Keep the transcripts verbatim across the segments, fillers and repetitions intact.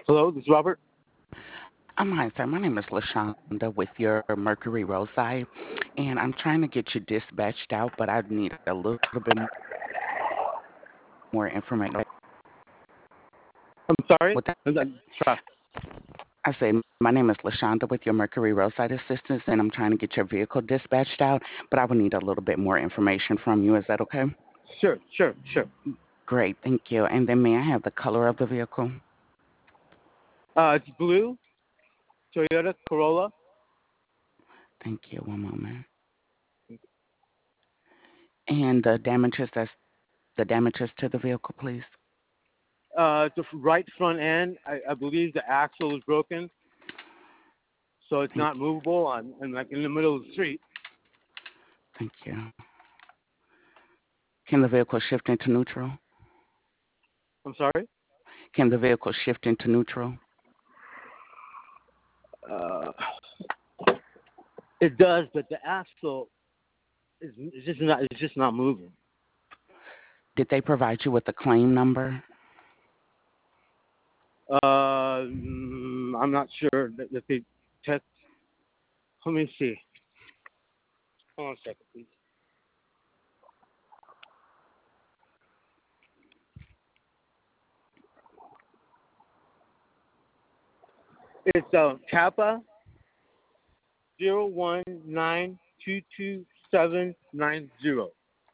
Hello, this is Robert. Um, hi, sir. My name is LaShonda with your Mercury Roadside, and I'm trying to get you dispatched out, but I need a little bit more information. I'm What sorry. that? I'm, I'm sorry. I say, my name is LaShonda with your Mercury Roadside Assistance, and I'm trying to get your vehicle dispatched out, but I would need a little bit more information from you. Is that okay? Sure, sure, sure. Great, thank you. And then may I have the color of the vehicle? Uh, it's blue, Toyota Corolla. Thank you. One moment. And the damages that's the damages to the vehicle, please. Uh, the right front end, I, I believe the axle is broken, so it's Thank not movable. I'm, I'm like in the middle of the street. thank you. Can the vehicle shift into neutral? I'm sorry. Can the vehicle shift into neutral? Uh, it does, but the axle is, is just not. It's just not moving. Did they provide you with a claim number? Uh, mm, I'm not sure that, that they test. Let me see. Hold on a second, please. It's uh, Kappa zero one nine two two seven nine zero.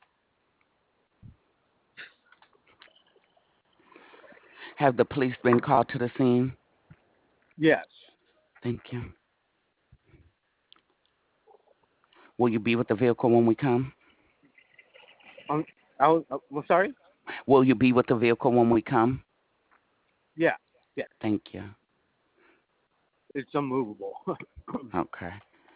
Have the police been called to the scene? Yes. Thank you. Will you be with the vehicle when we come? Um, I was, uh, well, sorry? Will you be with the vehicle when we come? Yeah. Yeah. Thank you. It's unmovable. Okay.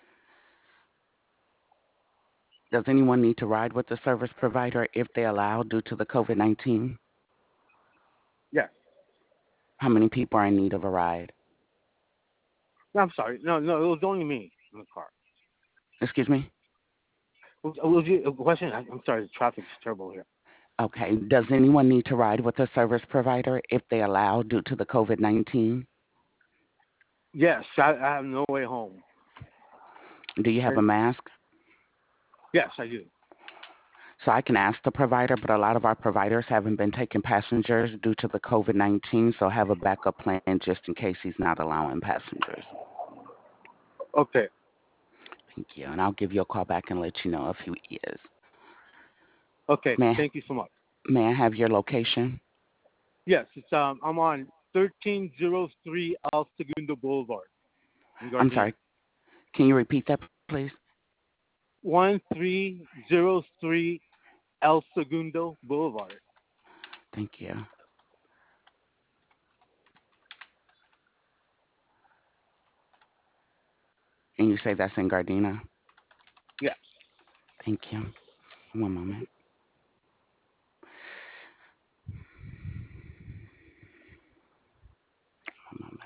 Does anyone need to ride with the service provider if they allow due to the COVID nineteen? Yeah. How many people are in need of a ride? No, I'm sorry. No, no, it was only me in the car. Excuse me? Was, was you, a question? I, I'm sorry, the traffic's terrible here. Okay. Does anyone need to ride with a service provider if they allow due to the COVID nineteen? Yes, I, I have no way home. Do you have a And mask? yes, I do. So I can ask the provider, but a lot of our providers haven't been taking passengers due to the COVID nineteen, so have a backup plan just in case he's not allowing passengers. Okay. Thank you. And I'll give you a call back and let you know if he is. Okay. May I, Thank you so much. may I have your location? Yes, it's um, I'm on thirteen oh three El Segundo Boulevard in I'm Gardena. sorry. Can you repeat that, please? one three oh three El Segundo Boulevard. Thank you. And you say that's in Gardena? Yes. Thank you. One moment. One moment.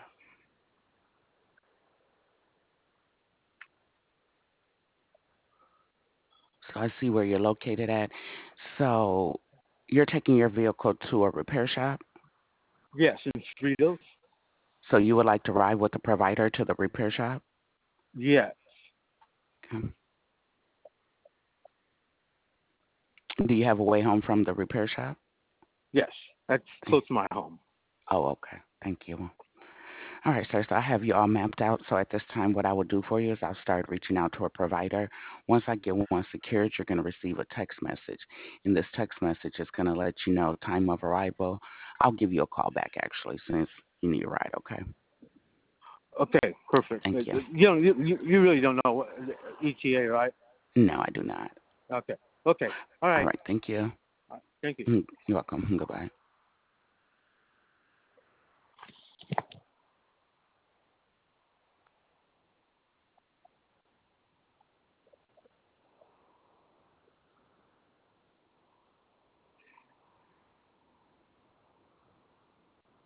So I see where you're located at. So you're taking your vehicle to a repair shop? Yes, in Cerritos. So you would like to ride with the provider to the repair shop? Yes. Okay. Do you have a way home from the repair shop? Yes. That's Thank- close to my home. Oh, okay. Thank you. All right, sir. So I have you all mapped out. So at this time, what I will do for you is I'll start reaching out to a provider. Once I get one secured, you're going to receive a text message. And this text message is going to let you know time of arrival. I'll give you a call back, actually, since you need a ride, okay? Okay, perfect. Thank Uh, you. You don't, you, you really don't know what, E T A, right? No, I do not. Okay. Okay. All All right. right, thank you. All right. Thank you. Mm, You're welcome. Goodbye.